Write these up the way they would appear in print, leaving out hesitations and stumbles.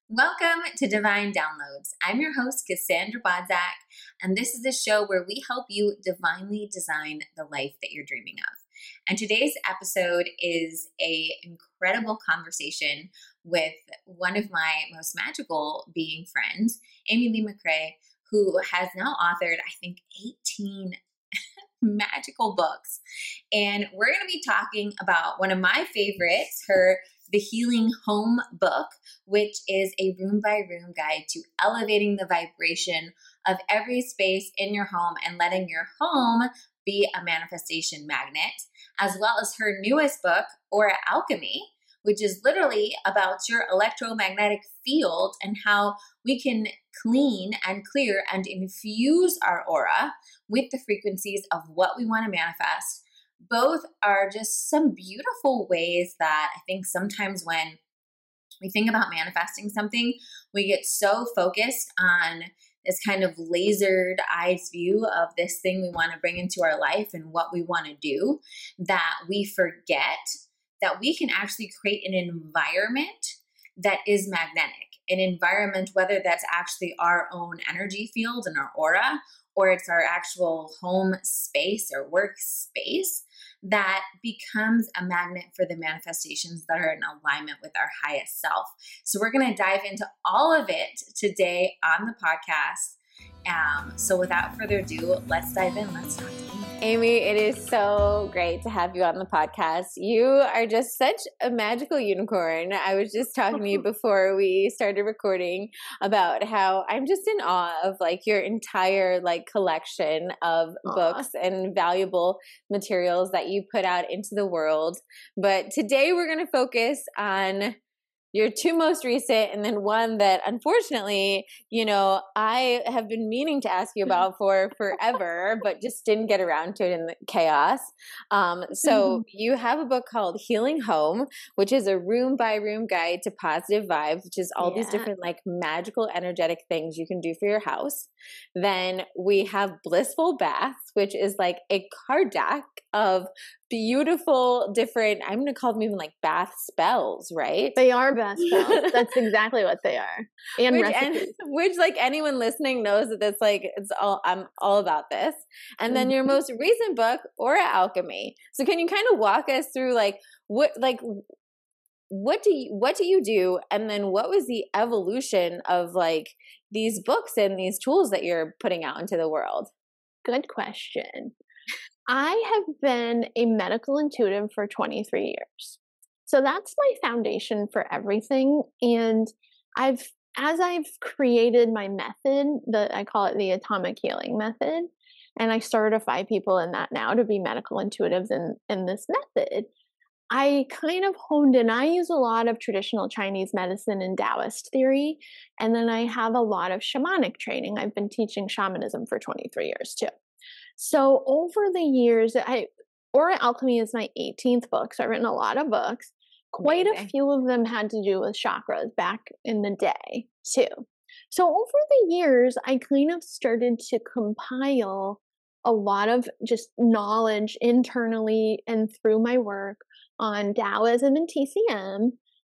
Welcome to Divine Downloads. I'm your host, Cassandra Bodzak, and this is a show where we help you divinely design the life that you're dreaming of. And today's episode is an incredible conversation with one of my most magical being friends, Amy Lee McCrae, who has now authored, I think, 18 magical books. And we're going to be talking about one of my favorites, The Healing Home book, which is a room by room guide to elevating the vibration of every space in your home and letting your home be a manifestation magnet, as well as her newest book, Aura Alchemy, which is literally about your electromagnetic field and how we can clean and clear and infuse our aura with the frequencies of what we want to manifest. Both are just some beautiful ways that I think sometimes when we think about manifesting something, we get so focused on this kind of lasered eyes view of this thing we want to bring into our life and what we want to do that we forget that we can actually create an environment that is magnetic. An environment, whether that's actually our own energy field and our aura, or it's our actual home space or workspace, that becomes a magnet for the manifestations that are in alignment with our highest self. So we're going to dive into all of it today on the podcast. So without further ado, let's dive in. Let's talk to Amy. Amy, it is so great to have you on the podcast. You are just such a magical unicorn. I was just talking to you before we started recording about how I'm just in awe of your entire collection of books and valuable materials that you put out into the world. But today we're going to focus on your two most recent, and then one that unfortunately, I have been meaning to ask you about for forever, but just didn't get around to it in the chaos. So you have a book called Healing Home, which is a room by room guide to positive vibes, which is all these different magical energetic things you can do for your house. Then we have Blissful Baths, which is a card deck of beautiful different, I'm going to call them even bath spells, right? They are bath spells. That's exactly what they are. And recipes. Which anyone listening knows that that's I'm all about this. And then your most recent book, Aura Alchemy. So can you kind of walk us through what do you do? And then what was the evolution of these books and these tools that you're putting out into the world? Good question. I have been a medical intuitive for 23 years. So that's my foundation for everything. And as I've created my method, I call it the Atomic Healing Method, and I certify people in that now to be medical intuitives in this method, I kind of honed in. I use a lot of traditional Chinese medicine and Taoist theory, and then I have a lot of shamanic training. I've been teaching shamanism for 23 years too. So over the years, Aura Alchemy is my 18th book, so I've written a lot of books. Quite a few of them had to do with chakras back in the day, too. So over the years, I kind of started to compile a lot of just knowledge internally and through my work on Taoism and TCM,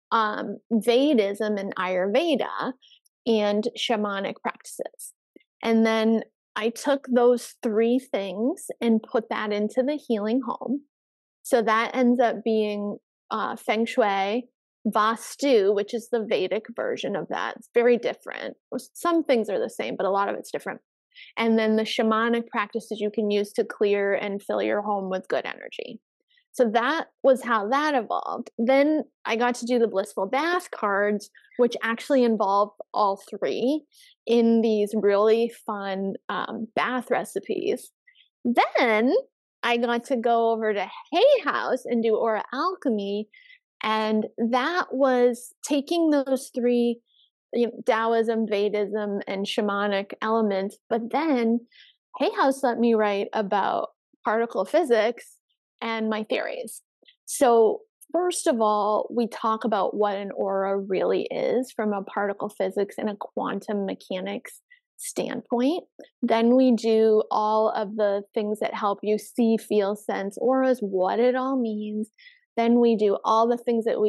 Vedism and Ayurveda, and shamanic practices. And then I took those three things and put that into the Healing Home. So that ends up being Feng Shui, Vastu, which is the Vedic version of that. It's very different. Some things are the same, but a lot of it's different. And then the shamanic practices you can use to clear and fill your home with good energy. So that was how that evolved. Then I got to do the Blissful Bath cards, which actually involve all three in these really fun bath recipes. Then I got to go over to Hay House and do Aura Alchemy. And that was taking those three, Taoism, Vedism, and shamanic elements. But then Hay House let me write about particle physics and my theories. So first of all, we talk about what an aura really is from a particle physics and a quantum mechanics standpoint. Then we do all of the things that help you see, feel, sense auras, what it all means. Then we do all the things that we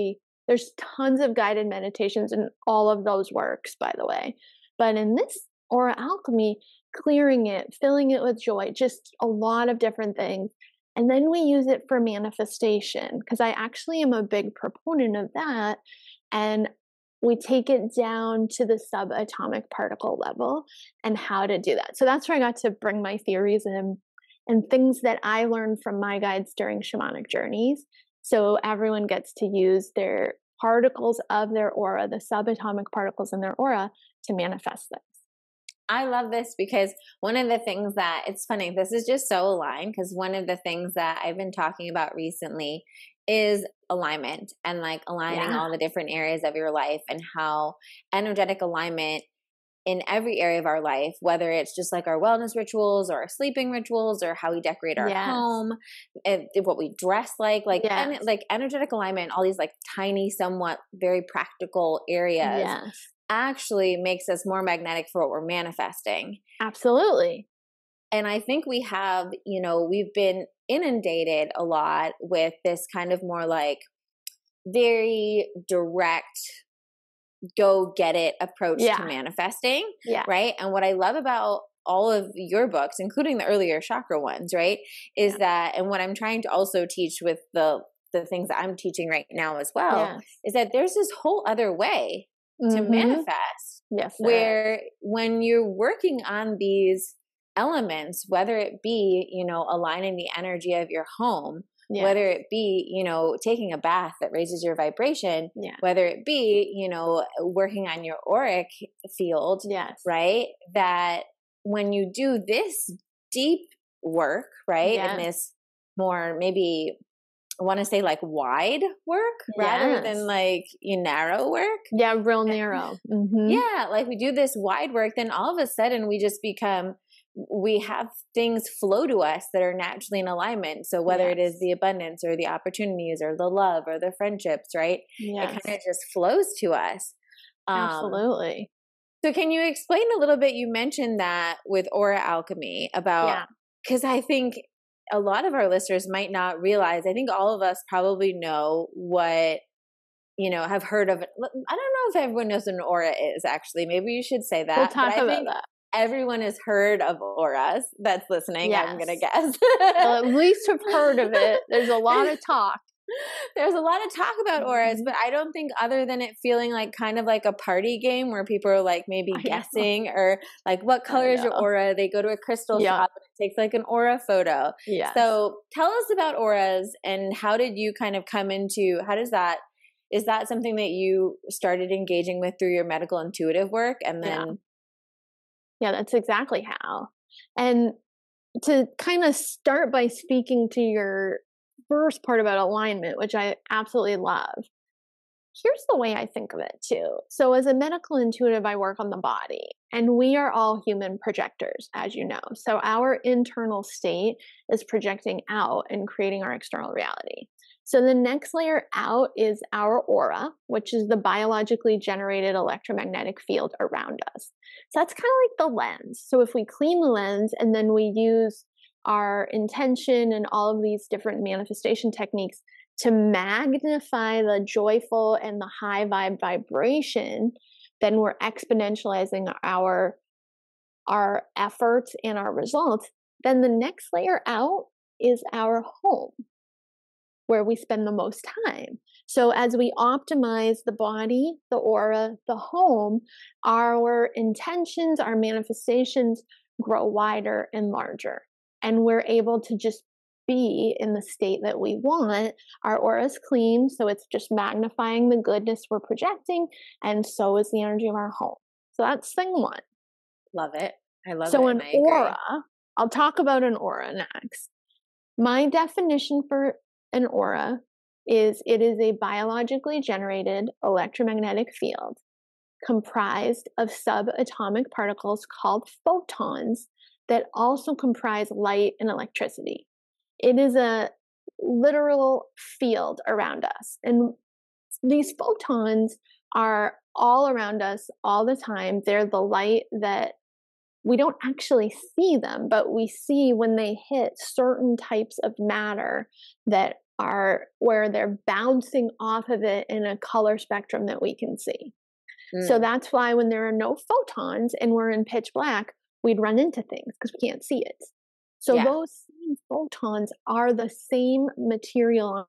There's tons of guided meditations in all of those works, by the way. But in this Aura Alchemy, clearing it, filling it with joy, just a lot of different things. And then we use it for manifestation, because I actually am a big proponent of that. And we take it down to the subatomic particle level and how to do that. So that's where I got to bring my theories in and things that I learned from my guides during shamanic journeys. So everyone gets to use their particles of their aura, the subatomic particles in their aura, to manifest things. I love this because one of the things that, it's funny, this is just so aligned, because one of the things that I've been talking about recently is alignment, and like aligning all the different areas of your life, and how energetic alignment in every area of our life, whether it's just like our wellness rituals or our sleeping rituals or how we decorate our home, and what we dress like energetic alignment, all these like tiny, somewhat very practical areas actually makes us more magnetic for what we're manifesting. Absolutely. And I think we have, we've been inundated a lot with this kind of more like very direct, go get it approach to manifesting. Right. And what I love about all of your books, including the earlier chakra ones, right, is that, and what I'm trying to also teach with the things that I'm teaching right now as well, is that there's this whole other way to manifest, where when you're working on these elements, whether it be, aligning the energy of your home, whether it be, taking a bath that raises your vibration, whether it be, working on your auric field, right, that when you do this deep work, right, and this more maybe, I want to say like wide work rather than like narrow work. Yeah, real narrow. Yeah, like we do this wide work, then all of a sudden we have things flow to us that are naturally in alignment. So whether it is the abundance or the opportunities or the love or the friendships, right? It kind of just flows to us. Absolutely. So can you explain a little bit, you mentioned that with Aura Alchemy about, because I think a lot of our listeners might not realize, I think all of us probably know what, have heard of it. I don't know if everyone knows what an aura is, actually. Maybe you should say that. We'll talk about that. Everyone has heard of auras that's listening, I'm going to guess. Well, at least have heard of it. There's a lot of talk. There's a lot of talk about auras, but I don't think, other than it feeling like kind of like a party game where people are like maybe guessing or like, what color is your aura? They go to a crystal shop and it takes like an aura photo. So tell us about auras, and how did you kind of come into, is that something that you started engaging with through your medical intuitive work? And then Yeah, that's exactly how. And to kind of start by speaking to your first part about alignment, which I absolutely love, here's the way I think of it too. So as a medical intuitive, I work on the body, and we are all human projectors, as you know. So our internal state is projecting out and creating our external reality. So the next layer out is our aura, which is the biologically generated electromagnetic field around us. So that's kind of like the lens. So if we clean the lens and then we use our intention and all of these different manifestation techniques to magnify the joyful and the high vibe vibration, then we're exponentializing our efforts and our results. Then the next layer out is our home, where we spend the most time. So as we optimize the body, the aura, the home, our intentions, our manifestations grow wider and larger. And we're able to just be in the state that we want. Our aura is clean, so it's just magnifying the goodness we're projecting, and so is the energy of our home. So that's thing one. Love it. I love it. So an aura, I'll talk about an aura next. My definition for an aura is it is a biologically generated electromagnetic field comprised of subatomic particles called photons that also comprise light and electricity. It is a literal field around us. And these photons are all around us all the time. They're the light that we don't actually see them, but we see when they hit certain types of matter that are where they're bouncing off of it in a color spectrum that we can see. So that's why when there are no photons and we're in pitch black, we'd run into things because we can't see it. So those same photons are the same material.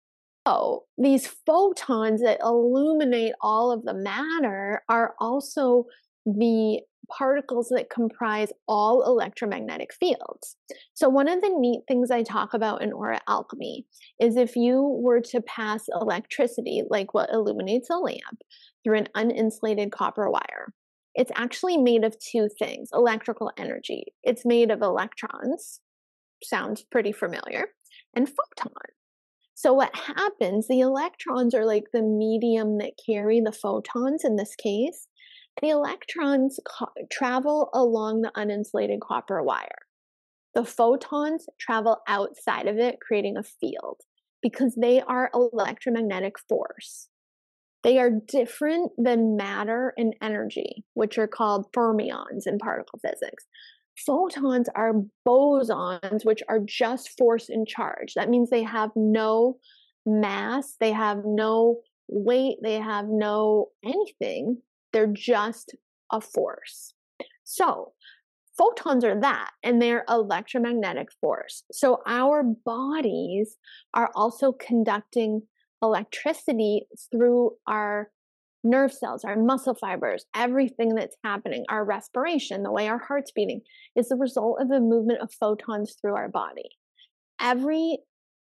So these photons that illuminate all of the matter are also the particles that comprise all electromagnetic fields. So one of the neat things I talk about in aura alchemy is if you were to pass electricity, like what illuminates a lamp, through an uninsulated copper wire, it's actually made of two things: electrical energy. It's made of electrons, sounds pretty familiar, and photons. So what happens, the electrons are like the medium that carry the photons in this case. The electrons travel along the uninsulated copper wire. The photons travel outside of it, creating a field, because they are electromagnetic force. They are different than matter and energy, which are called fermions in particle physics. Photons are bosons, which are just force and charge. That means they have no mass, they have no weight, they have no anything. They're just a force. So photons are that, and they're electromagnetic force. So our bodies are also conducting electricity through our nerve cells, our muscle fibers, everything that's happening, our respiration, the way our heart's beating, is the result of the movement of photons through our body. Every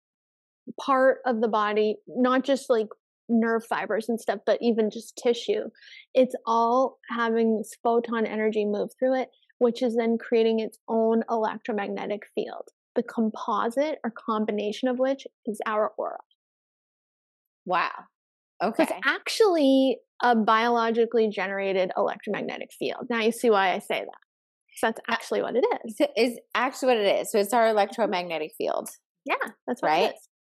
part of the body, not just like nerve fibers and stuff, but even just tissue, it's all having this photon energy move through it, which is then creating its own electromagnetic field, the composite or combination of which is our aura. Wow. Okay. It's actually a biologically generated electromagnetic field. Now you see why I say that. So that's actually what it is. It's actually what it is. So it's our electromagnetic field. Yeah, that's what right? it is.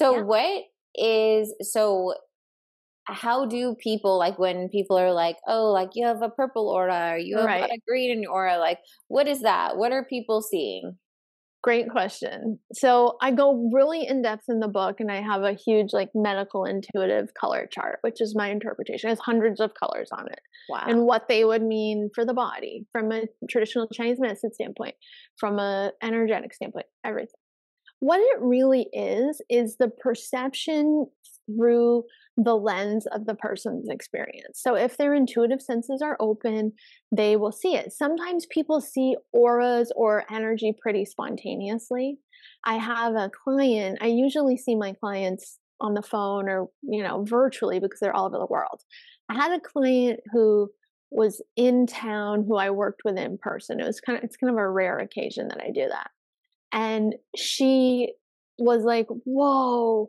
So how do people, like when people are like, oh, like you have a purple aura or you have a green in your aura, like what is that? What are people seeing? Great question. So I go really in depth in the book, and I have a huge like medical intuitive color chart, which is my interpretation. It has hundreds of colors on it. Wow. And what they would mean for the body from a traditional Chinese medicine standpoint, from a energetic standpoint, everything. What it really is the perception through the lens of the person's experience. So if their intuitive senses are open, they will see it. Sometimes people see auras or energy pretty spontaneously. I have a client, I usually see my clients on the phone or, virtually because they're all over the world. I had a client who was in town who I worked with in person. It's kind of a rare occasion that I do that. And she was like, whoa,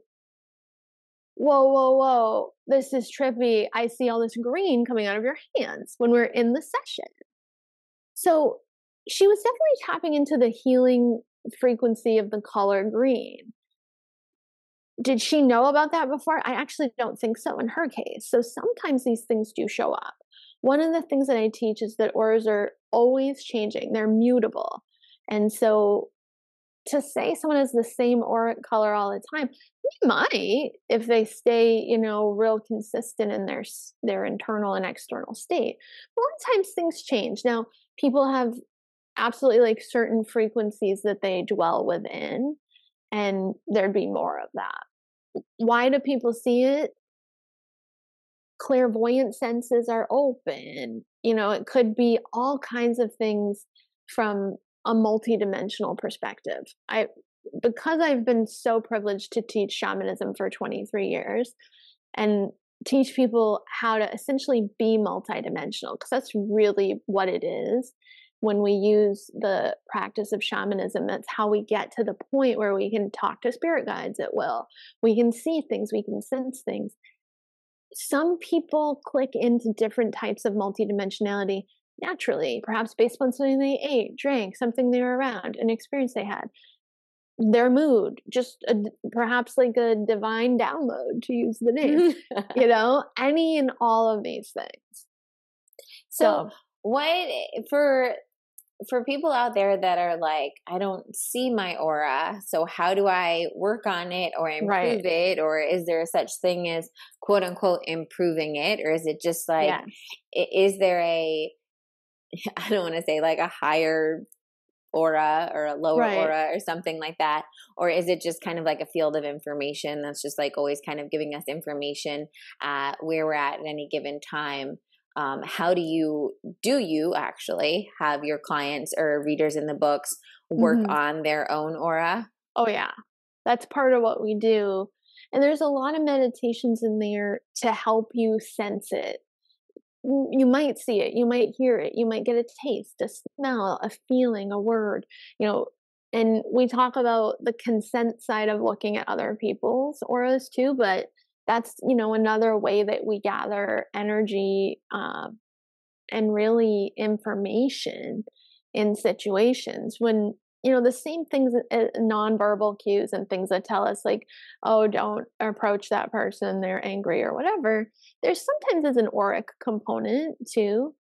this is trippy. I see all this green coming out of your hands when we're in the session. So she was definitely tapping into the healing frequency of the color green. Did she know about that before? I actually don't think so in her case. So sometimes these things do show up. One of the things that I teach is that auras are always changing. They're mutable. And so to say someone has the same auric color all the time, they might if they stay, real consistent in their internal and external state. But a lot of times things change. Now, people have absolutely like certain frequencies that they dwell within, and there'd be more of that. Why do people see it? Clairvoyant senses are open. It could be all kinds of things from a multidimensional perspective. Because I've been so privileged to teach shamanism for 23 years and teach people how to essentially be multidimensional, because that's really what it is. When we use the practice of shamanism, that's how we get to the point where we can talk to spirit guides at will. We can see things, we can sense things. Some people click into different types of multidimensionality naturally, perhaps based on something they ate, drank, something they were around, an experience they had, their mood, just perhaps like a divine download, to use the name, any and all of these things. So what for for people out there that are like, I don't see my aura, so how do I work on it or improve it? Or is there such thing as quote unquote improving it? Or is it just like, is there I don't want to say like a higher aura or a lower aura or something like that? Or is it just kind of like a field of information that's just like always kind of giving us information where we're at any given time? How do you actually have your clients or readers in the books work on their own aura? Oh yeah, that's part of what we do. And there's a lot of meditations in there to help you sense it. You might see it, you might hear it, you might get a taste, a smell, a feeling, a word, and we talk about the consent side of looking at other people's auras too, but that's, another way that we gather energy and really information in situations when, the same things, nonverbal cues and things that tell us like, oh, don't approach that person, they're angry or whatever. There's sometimes an auric component too.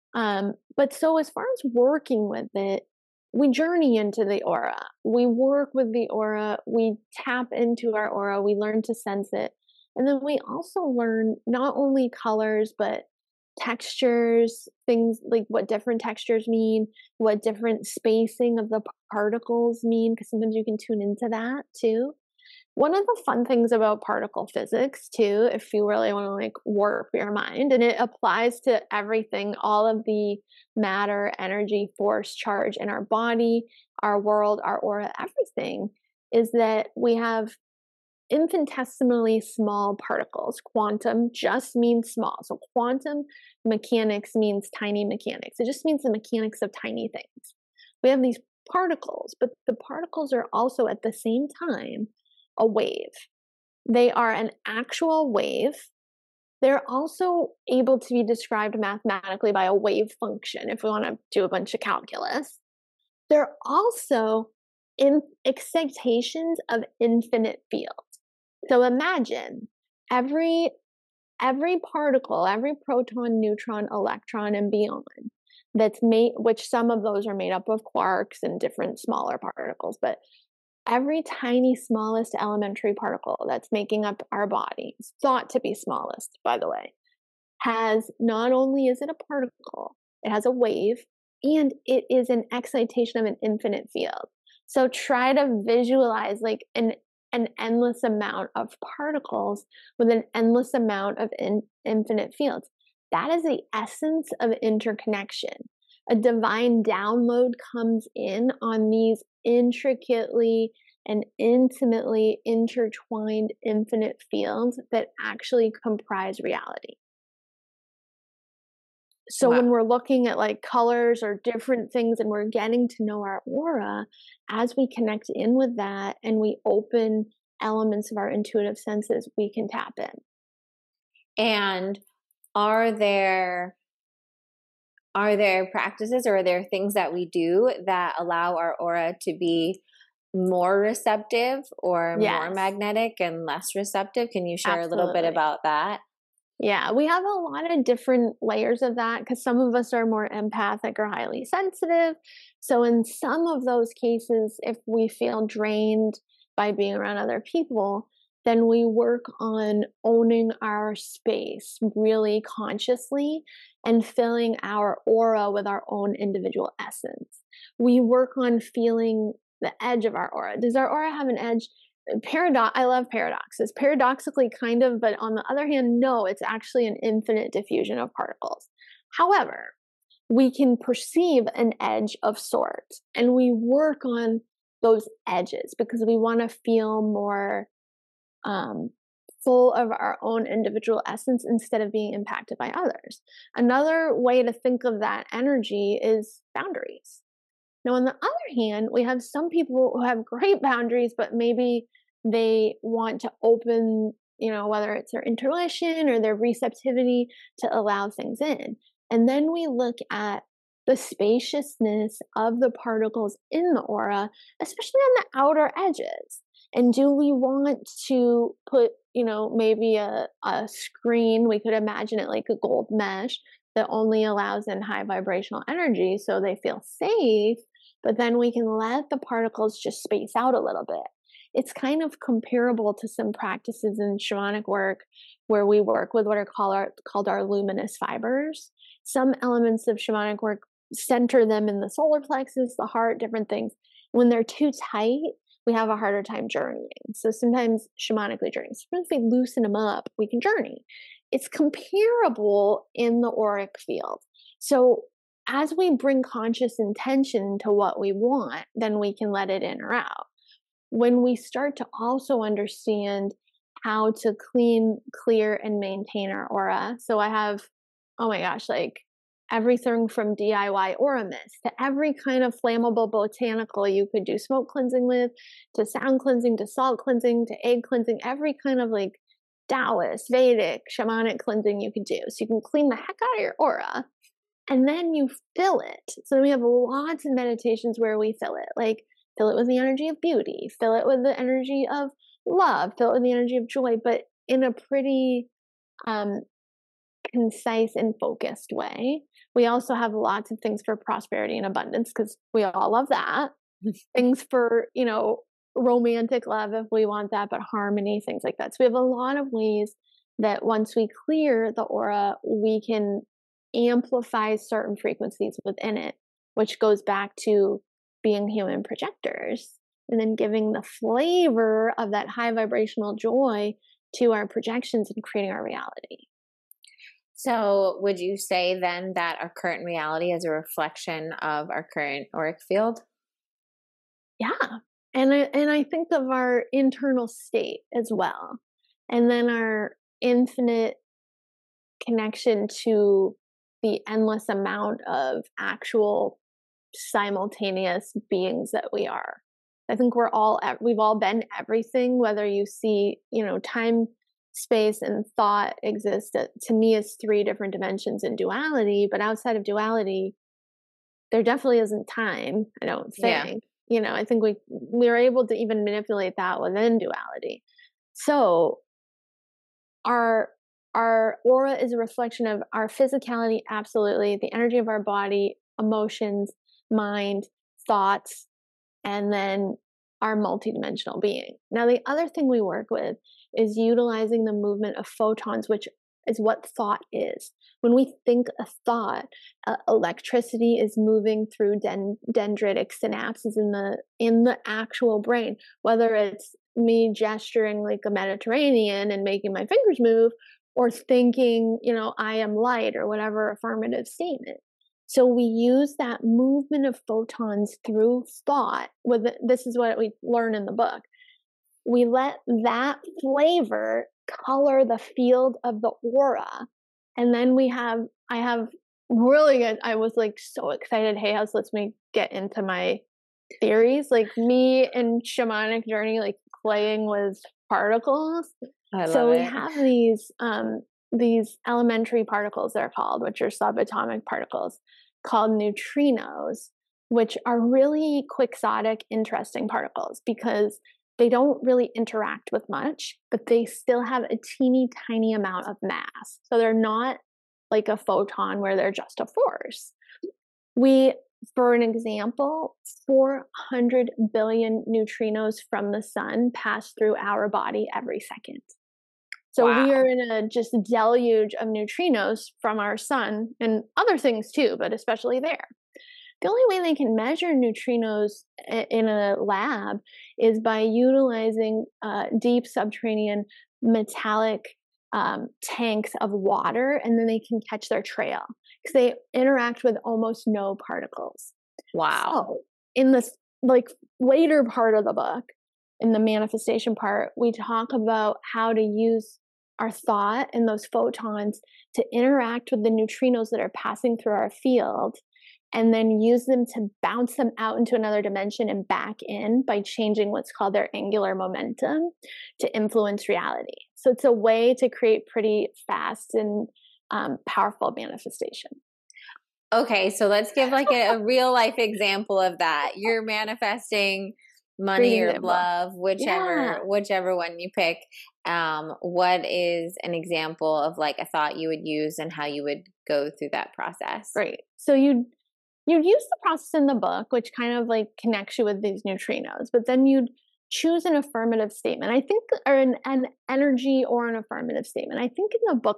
But so as far as working with it, we journey into the aura. We work with the aura. We tap into our aura. We learn to sense it. And then we also learn not only colors, but textures, things like what different textures mean, what different spacing of the particles mean, because sometimes you can tune into that too. One of the fun things about particle physics too, if you really want to like warp your mind, and it applies to everything, all of the matter, energy, force, charge in our body, our world, our aura, everything, is that we have infinitesimally small particles. Quantum just means small. So quantum mechanics means tiny mechanics. It just means the mechanics of tiny things. We have these particles, but the particles are also at the same time a wave. They are an actual wave. They're also able to be described mathematically by a wave function if we want to do a bunch of calculus. They're also in excitations of infinite fields. So imagine every particle, every proton, neutron, electron, and beyond that's made, which some of those are made up of quarks and different smaller particles, but every tiny, smallest elementary particle that's making up our bodies, thought to be smallest, by the way, has, not only is it a particle, it has a wave, and it is an excitation of an infinite field. So try to visualize like an endless amount of particles with an endless amount of infinite fields. That is the essence of interconnection. A divine download comes in on these intricately and intimately intertwined infinite fields that actually comprise reality. So when we're looking at like colors or different things and we're getting to know our aura, as we connect in with that and we open elements of our intuitive senses, we can tap in. And are there practices or are there things that we do that allow our aura to be more receptive or more magnetic and less receptive? Can you share a little bit about that? Yeah, we have a lot of different layers of that because some of us are more empathic or highly sensitive. So in some of those cases, if we feel drained by being around other people, then we work on owning our space really consciously and filling our aura with our own individual essence. We work on feeling the edge of our aura. Does our aura have an edge? I love paradoxes. Paradoxically, kind of, but on the other hand, no, it's actually an infinite diffusion of particles. However, we can perceive an edge of sorts, and we work on those edges because we want to feel more full of our own individual essence instead of being impacted by others. Another way to think of that energy is boundaries. Now, on the other hand, we have some people who have great boundaries, but maybe they want to open, whether it's their intuition or their receptivity to allow things in. And then we look at the spaciousness of the particles in the aura, especially on the outer edges. And do we want to put, maybe a screen, we could imagine it like a gold mesh, that only allows in high vibrational energy so they feel safe, but then we can let the particles just space out a little bit. It's kind of comparable to some practices in shamanic work where we work with what are called our luminous fibers. Some elements of shamanic work center them in the solar plexus, the heart, different things. When they're too tight, we have a harder time journeying. So sometimes shamanically journeying. Sometimes if we loosen them up, we can journey. It's comparable in the auric field. So as we bring conscious intention to what we want, then we can let it in or out. When we start to also understand how to clean, clear, and maintain our aura. So I have, oh my gosh, like everything from DIY aura mist to every kind of flammable botanical you could do smoke cleansing with, to sound cleansing, to salt cleansing, to egg cleansing, every kind of like Taoist, Vedic, shamanic cleansing you could do. So you can clean the heck out of your aura and then you fill it. So we have lots of meditations where we fill it, like fill it with the energy of beauty, fill it with the energy of love, fill it with the energy of joy, but in a pretty concise and focused way. We also have lots of things for prosperity and abundance because we all love that. Things for, romantic love if we want that, but harmony, things like that. So we have a lot of ways that once we clear the aura, we can amplify certain frequencies within it, which goes back to being human projectors and then giving the flavor of that high vibrational joy to our projections and creating our reality. So would you say then that our current reality is a reflection of our current auric field? Yeah. And I think of our internal state as well. And then our infinite connection to the endless amount of actual simultaneous beings that we are. I think we've all been everything, whether you see, time, space, and thought exist. To me, it's 3 different dimensions in duality, but outside of duality, there definitely isn't time, I don't think. Yeah. I think we're able to even manipulate that within duality. So our aura is a reflection of our physicality, absolutely, the energy of our body, emotions, mind, thoughts, and then our multidimensional being. Now, the other thing we work with is utilizing the movement of photons, which is what thought is. When we think a thought, electricity is moving through dendritic synapses in the actual brain, whether it's me gesturing like a Mediterranean and making my fingers move, or thinking, I am light, or whatever affirmative statement. So we use that movement of photons through thought. This is what we learn in the book. We let that flavor color the field of the aura. And then I have really good, I was like so excited. Hey, House, let's get into my theories. Like me and shamanic journey, like playing with particles. So we have these elementary particles, they're called, which are subatomic particles called neutrinos, which are really quixotic, interesting particles because they don't really interact with much, but they still have a teeny tiny amount of mass. So they're not like a photon where they're just a force. For an example, 400 billion neutrinos from the sun pass through our body every second. So we are in a just deluge of neutrinos from our sun and other things too, but especially there. The only way they can measure neutrinos in a lab is by utilizing deep subterranean metallic tanks of water, and then they can catch their trail because they interact with almost no particles. Wow. So in this later part of the book, in the manifestation part, we talk about how to use our thought and those photons to interact with the neutrinos that are passing through our field, and then use them to bounce them out into another dimension and back in by changing what's called their angular momentum to influence reality. So it's a way to create pretty fast and powerful manifestation. Okay, so let's give like a real life example of that. You're manifesting money or love, whichever one you pick. What is an example of like a thought you would use and how you would go through that process. Great. So you'd use the process in the book, which kind of like connects you with these neutrinos, but then you'd choose an affirmative statement. I think, or an energy or an affirmative statement. I think in the book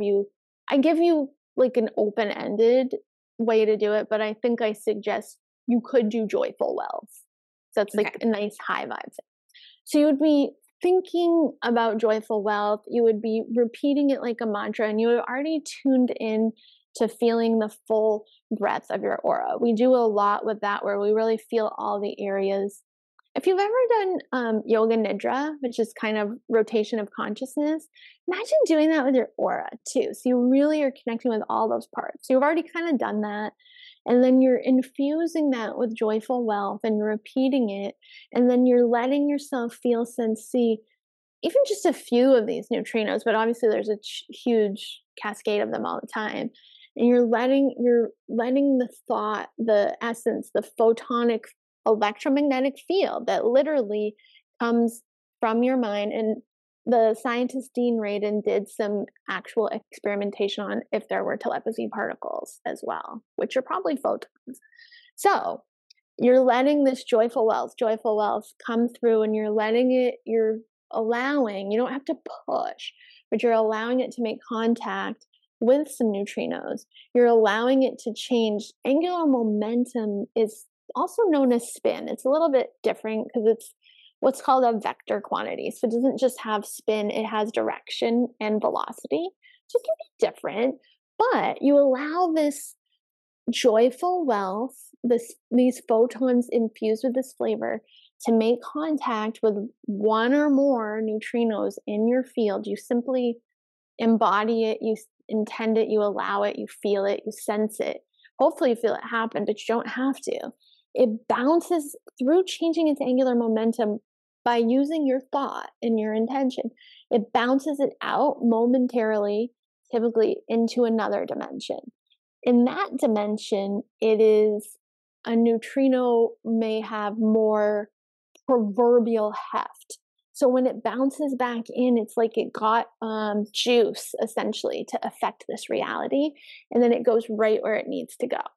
I give you like an open-ended way to do it, but I think I suggest you could do joyful wealth. So it's like a nice high vibe thing. So you would be thinking about joyful wealth. You would be repeating it like a mantra, and you would already tuned in to feeling the full breadth of your aura. We do a lot with that where we really feel all the areas. If you've ever done yoga nidra, which is kind of rotation of consciousness, imagine doing that with your aura too. So you really are connecting with all those parts. You've already kind of done that. And then you're infusing that with joyful wealth and you're repeating it. And then you're letting yourself feel, sense, see even just a few of these neutrinos, but obviously there's a huge cascade of them all the time. And you're letting the thought, the essence, the photonic electromagnetic field that literally comes from your mind. And the scientist Dean Radin did some actual experimentation on if there were telepathy particles as well, which are probably photons. So you're letting this joyful wealth come through, and you're allowing, you don't have to push, but you're allowing it to make contact with some neutrinos. You're allowing it to change. Angular momentum is also known as spin. It's a little bit different because it's what's called a vector quantity. So it doesn't just have spin, it has direction and velocity. So it can be different, but you allow this joyful wealth, these photons infused with this flavor, to make contact with one or more neutrinos in your field. You simply embody it, you intend it, you allow it, you feel it, you sense it. Hopefully you feel it happen, but you don't have to. It bounces through changing its angular momentum by using your thought and your intention. It bounces it out momentarily, typically into another dimension. In that dimension, it is a neutrino may have more proverbial heft. So when it bounces back in, it's like it got juice essentially to affect this reality, and then it goes right where it needs to go.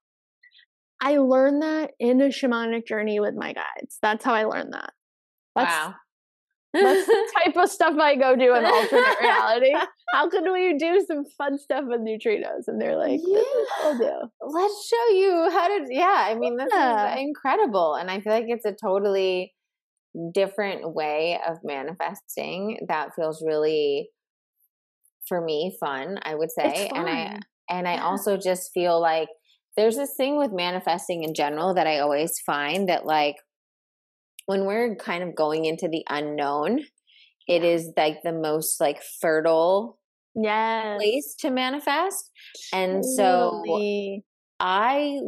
I learned that in a shamanic journey with my guides. That's how I learned that. Wow. That's the type of stuff I go do in alternate reality. How can we do some fun stuff with neutrinos? And they're like, this is what we'll do. Let's show you how to, this is incredible. And I feel like it's a totally different way of manifesting that feels really, for me, fun, I would say. And I also just feel like there's this thing with manifesting in general that I always find that, like, when we're kind of going into the unknown, it is like the most like fertile place to manifest. And so I've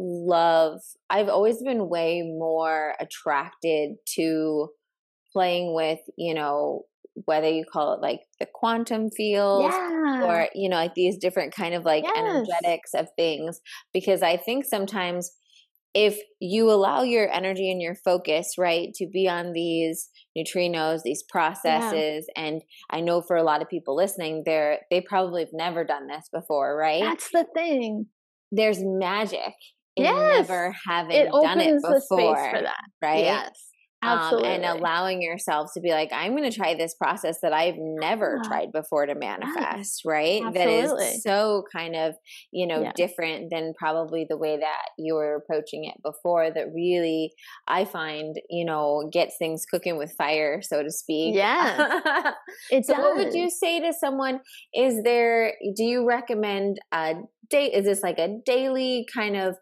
always been way more attracted to playing with, whether you call it like the quantum field or, like these different kind of like energetics of things, because I think sometimes if you allow your energy and your focus, right, to be on these neutrinos, these processes, and I know for a lot of people listening, they probably have never done this before, right? That's the thing. There's magic in never having done it before, the space for that, right? Yes. Absolutely. And allowing yourself to be like, I'm going to try this process that I've never tried before to manifest, right? Absolutely. That is so kind of, different than probably the way that you were approaching it before, that really, I find, gets things cooking with fire, so to speak. Yeah. So what would you say to someone? Do you recommend is this like a daily kind of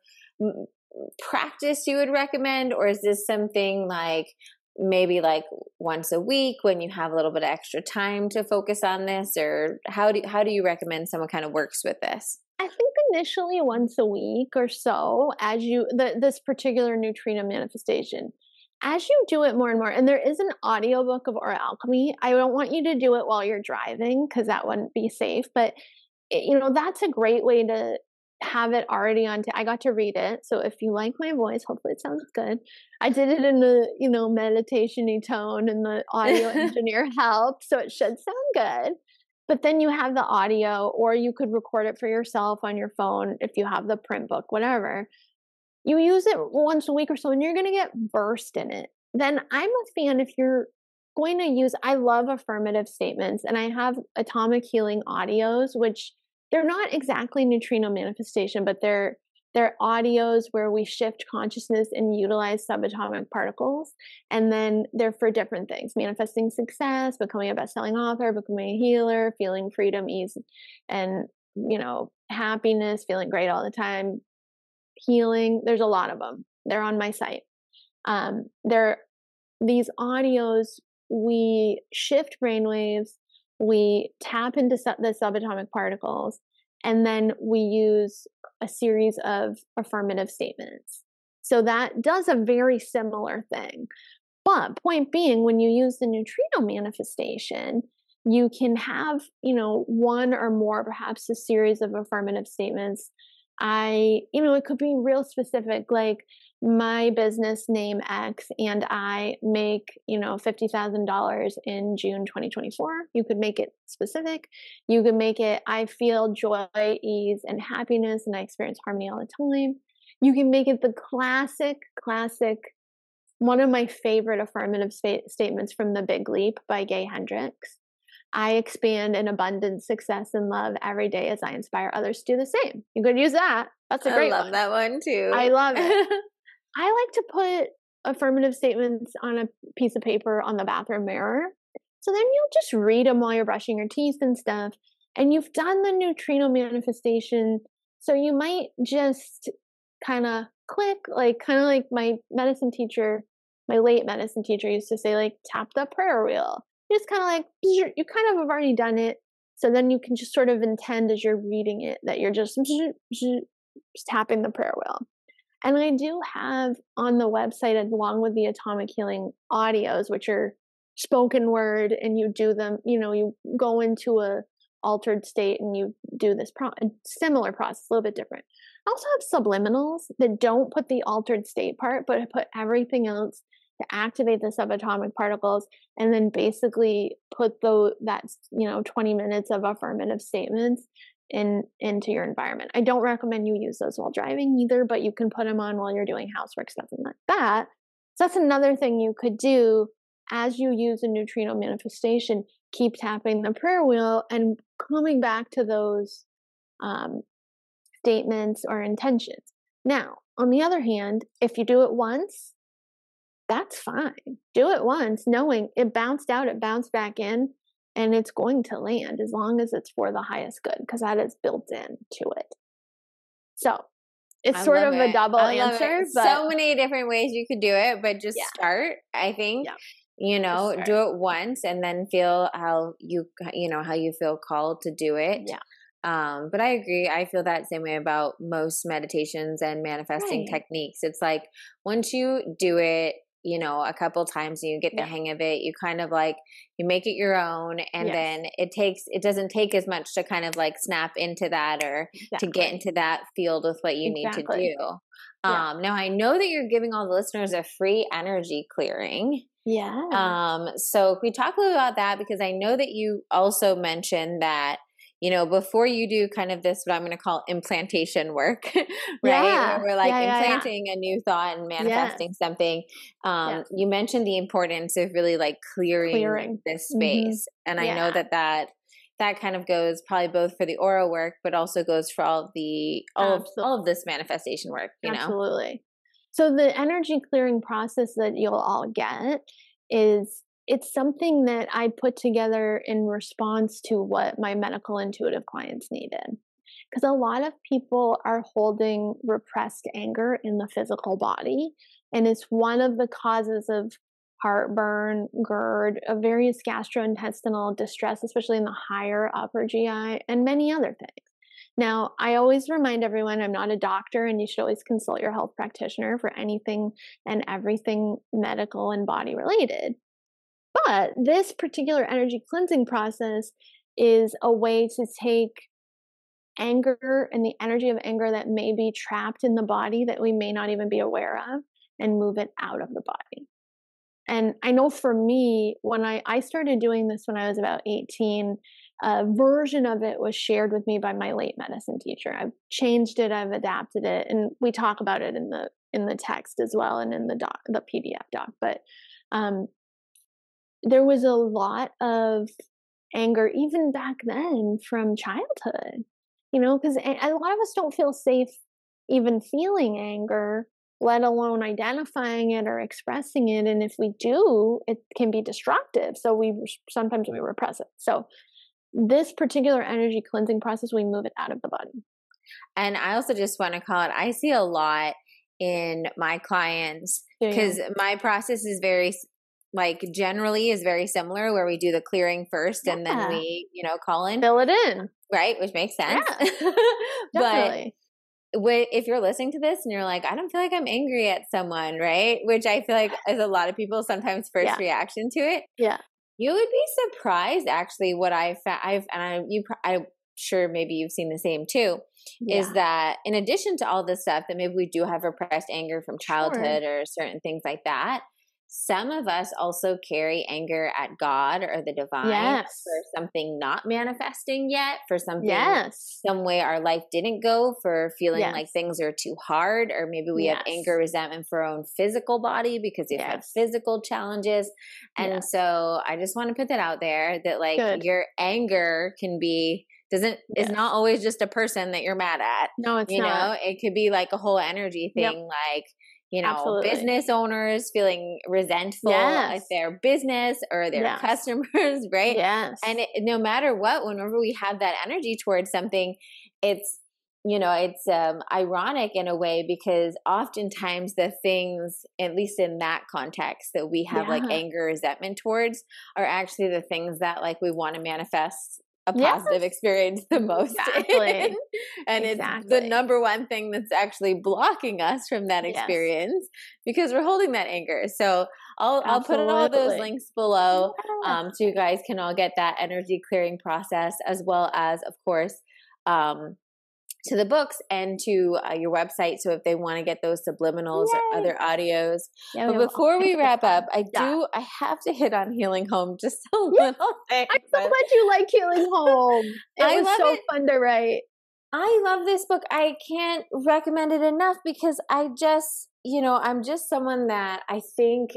practice you would recommend, or is this something like maybe like once a week when you have a little bit of extra time to focus on this, or how do you recommend someone kind of works with this? I think initially once a week or so, as this particular neutrino manifestation, as you do it more and more, and there is an audiobook of Aura Alchemy. I don't want you to do it while you're driving because that wouldn't be safe, but that's a great way to have it already on. I got to read it. So if you like my voice, hopefully it sounds good. I did it in the, meditation-y tone, and the audio engineer helped. So it should sound good. But then you have the audio, or you could record it for yourself on your phone if you have the print book, whatever. You use it once a week or so and you're going to get versed in it. Then I'm a fan if you're going to use, I love affirmative statements, and I have atomic healing audios, which they're not exactly neutrino manifestation, but they're audios where we shift consciousness and utilize subatomic particles. And then they're for different things: manifesting success, becoming a best-selling author, becoming a healer, feeling freedom, ease, and, happiness, feeling great all the time, healing. There's a lot of them. They're on my site. These audios, we shift brainwaves, we tap into the subatomic particles, and then we use a series of affirmative statements. So that does a very similar thing. But point being, when you use the neutrino manifestation, you can have, one or more, perhaps a series of affirmative statements. It could be real specific, like my business name X and I make, $50,000 in June 2024. You could make it specific. You could make it, I feel joy, ease, and happiness, and I experience harmony all the time. You can make it the classic, one of my favorite affirmative statements from The Big Leap by Gay Hendricks. I expand in abundance, success, and love every day as I inspire others to do the same. You could use that. That's a great one. I love that one too. I love it. I like to put affirmative statements on a piece of paper on the bathroom mirror. So then you'll just read them while you're brushing your teeth and stuff. And you've done the neutrino manifestation. So you might just kind of click, kind of like my late medicine teacher used to say, like, tap the prayer wheel. Just kind of like, you kind of have already done it. So then you can just sort of intend as you're reading it that you're just tapping the prayer wheel. And I do have on the website, along with the Atomic Healing audios, which are spoken word, and you do them, you go into a altered state and you do this similar process, a little bit different. I also have subliminals that don't put the altered state part, but put everything else to activate the subatomic particles, and then basically put that 20 minutes of affirmative statements into your environment. I don't recommend you use those while driving either, but you can put them on while you're doing housework, something like that. So that's another thing you could do as you use a neutrino manifestation. Keep tapping the prayer wheel and coming back to those statements or intentions. Now, on the other hand, if you do it once, that's fine. Do it once, knowing it bounced out, it bounced back in, and it's going to land as long as it's for the highest good, because that is built into it. So it's sort of a double answer. But so many different ways you could do it, but just start, I think. Yeah. Do it once and then feel how you feel called to do it. Yeah. But I agree. I feel that same way about most meditations and manifesting techniques. It's like once you do it, a couple times and you get the hang of it, you kind of you make it your own, and then it doesn't take as much to kind of snap into that or to get into that field with what you need to do. Now I know that you're giving all the listeners a free energy clearing. Yeah. So if we talk a little about that, because I know that you also mentioned that, before you do kind of this, what I'm going to call implantation work, right? Yeah. Where we're implanting a new thought and manifesting something. You mentioned the importance of really clearing this space. And I know that kind of goes probably both for the aura work, but also goes for all of this manifestation work, Absolutely. So the energy clearing process that you'll all get it's something that I put together in response to what my medical intuitive clients needed. Because a lot of people are holding repressed anger in the physical body, and it's one of the causes of heartburn, GERD, of various gastrointestinal distress, especially in the higher upper GI, and many other things. Now, I always remind everyone I'm not a doctor, and you should always consult your health practitioner for anything and everything medical and body related. But this particular energy cleansing process is a way to take anger and the energy of anger that may be trapped in the body that we may not even be aware of, and move it out of the body. And I know for me, when I started doing this when I was about 18, a version of it was shared with me by my late medicine teacher. I've changed it, I've adapted it, and we talk about it in the text as well and in the PDF doc. But there was a lot of anger even back then from childhood, because a lot of us don't feel safe even feeling anger, let alone identifying it or expressing it. And if we do, it can be destructive. So sometimes we repress it. So this particular energy cleansing process, we move it out of the body. And I also just want to call it, I see a lot in my clients because my process is generally is very similar, where we do the clearing first and then we, call in. Fill it in. Right, which makes sense. Yeah, but if you're listening to this and you're like, I don't feel like I'm angry at someone, right? Which I feel like is a lot of people sometimes first reaction to it. Yeah. You would be surprised, actually, what I've found. I'm sure maybe you've seen the same too, is that in addition to all this stuff that maybe we do have repressed anger from childhood or certain things like that, some of us also carry anger at God or the divine for something not manifesting yet, for something, some way our life didn't go, for feeling like things are too hard, or maybe we have anger, resentment for our own physical body because we've had physical challenges. And so I just want to put that out there, that your anger is not always just a person that you're mad at. No, it's not. It could be like a whole energy thing, Absolutely. business owners feeling resentful at their business or their customers, right? Yes. And no matter what, whenever we have that energy towards something, it's ironic in a way, because oftentimes the things, at least in that context, that we have anger, resentment towards are actually the things that we want to manifest a positive experience the most. Exactly. And it's the number one thing that's actually blocking us from that experience, because we're holding that anger. So I'll put all those links below so you guys can all get that energy clearing process, as well as, of course, to the books and to your website. So if they want to get those subliminals or other audios. But before we wrap up, I have to hit on Healing Home just a little thing. I'm so glad you like Healing Home. It was so fun to write. I love this book. I can't recommend it enough, because I just, I'm just someone that I think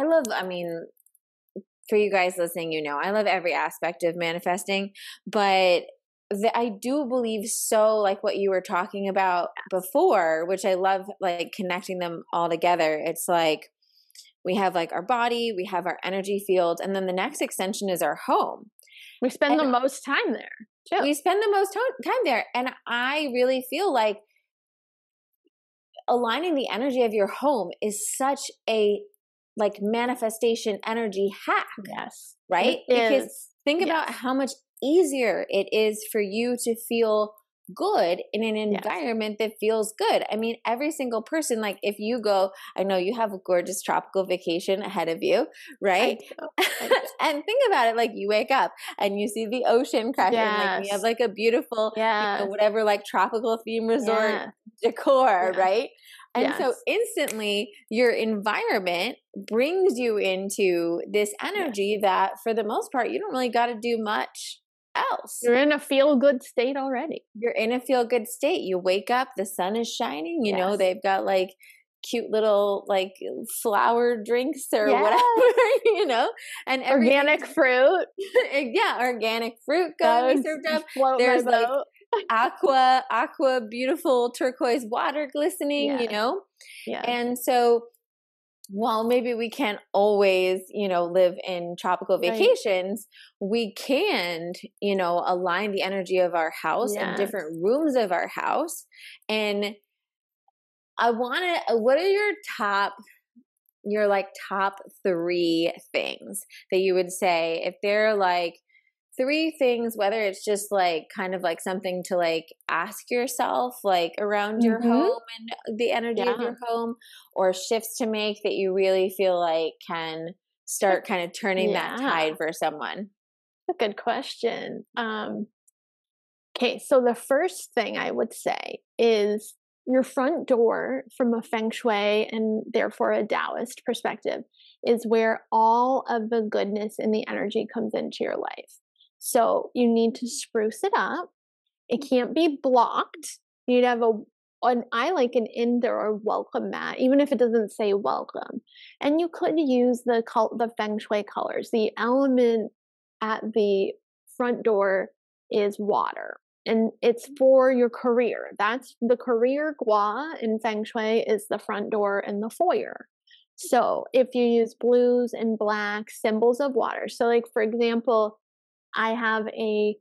for you guys listening, I love every aspect of manifesting, but I do believe so, like what you were talking about before, which I love, connecting them all together. It's like we have our body, we have our energy field, and then the next extension is our home. We spend the most time there too. We spend the most time there. And I really feel like aligning the energy of your home is such a manifestation energy hack. Yes. Right? Because think about how much easier it is for you to feel good in an environment that feels good. I mean, every single person, if you go, I know you have a gorgeous tropical vacation ahead of you, right? I do. And think about it, you wake up and you see the ocean crashing, you have a beautiful, whatever, tropical theme resort decor, right? And so instantly your environment brings you into this energy that for the most part, you don't really got to do much else. You're in a feel-good state already. You're in a feel-good state. You wake up, the sun is shining, they've got cute little flower drinks or whatever, and organic fruit. Organic fruit going served up. There's aqua, beautiful turquoise water glistening, And so while maybe we can't always, live in tropical vacations, we can, align the energy of our house and different rooms of our house. And what are your top 3 things that you would say, if they're 3 things, whether it's just something to ask yourself around your home and the energy of your home, or shifts to make that you really feel can start kind of turning that tide for someone? That's a good question. Okay, so the first thing I would say is your front door, from a feng shui and therefore a Taoist perspective, is where all of the goodness and the energy comes into your life. So you need to spruce it up. It can't be blocked. You need to have I like an indoor welcome mat, even if it doesn't say welcome. And you could use the feng shui colors. The element at the front door is water, and it's for your career. That's the career gua in feng shui is the front door and the foyer. So if you use blues and black, symbols of water. So like, for example, I have a